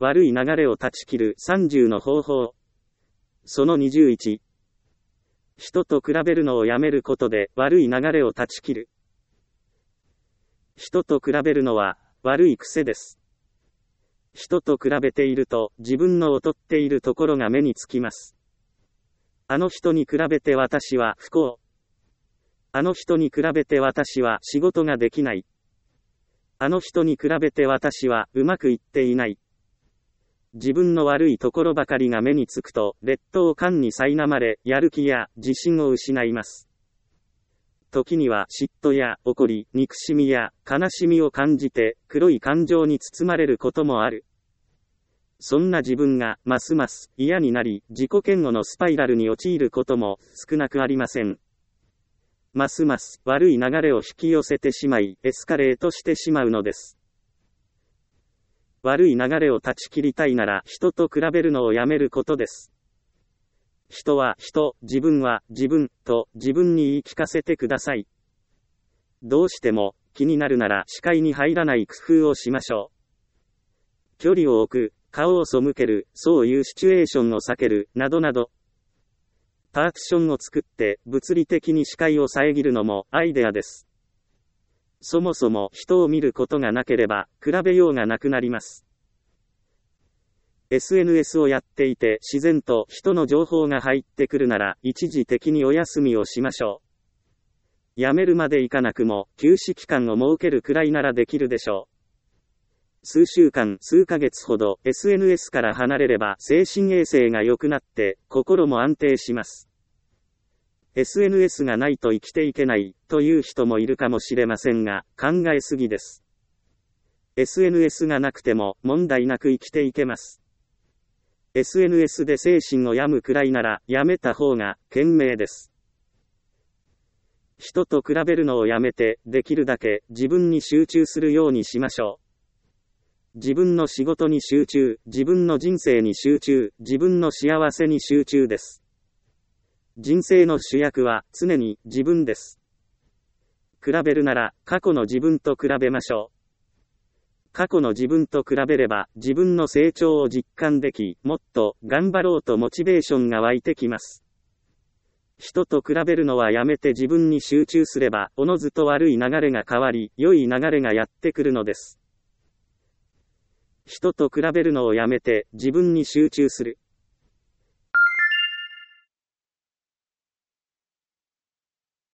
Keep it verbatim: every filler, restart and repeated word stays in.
悪い流れを断ち切るさんじゅうの方法。そのにじゅういち。人と比べるのをやめることで悪い流れを断ち切る。人と比べるのは悪い癖です。人と比べていると自分の劣っているところが目につきます。あの人に比べて私は不幸。あの人に比べて私は仕事ができない。あの人に比べて私はうまくいっていない。自分の悪いところばかりが目につくと、劣等感に苛まれ、やる気や自信を失います。時には嫉妬や怒り、憎しみや悲しみを感じて、黒い感情に包まれることもある。そんな自分がますます嫌になり、自己嫌悪のスパイラルに陥ることも少なくありません。ますます悪い流れを引き寄せてしまい、エスカレートしてしまうのです。悪い流れを断ち切りたいなら、人と比べるのをやめることです。人は人、自分は自分と自分に言い聞かせてください。どうしても気になるなら視界に入らない工夫をしましょう。距離を置く、顔を背ける、そういうシチュエーションを避ける、などなど。パーティションを作って物理的に視界を遮るのもアイデアです。そもそも人を見ることがなければ比べようがなくなります。エスエヌエス をやっていて自然と人の情報が入ってくるなら一時的にお休みをしましょう。やめるまでいかなくも休止期間を設けるくらいならできるでしょう。数週間、数ヶ月ほど エスエヌエス から離れれば精神衛生が良くなって心も安定します。エスエヌエス がないと生きていけないという人もいるかもしれませんが考えすぎです。エスエヌエス がなくても問題なく生きていけます。エスエヌエス で精神を病むくらいならやめた方が賢明です。人と比べるのをやめてできるだけ自分に集中するようにしましょう。自分の仕事に集中、自分の人生に集中、自分の幸せに集中です。人生の主役は常に自分です。比べるなら過去の自分と比べましょう。過去の自分と比べれば自分の成長を実感でき、もっと頑張ろうとモチベーションが湧いてきます。人と比べるのはやめて自分に集中すれば、おのずと悪い流れが変わり、良い流れがやってくるのです。人と比べるのをやめて自分に集中する。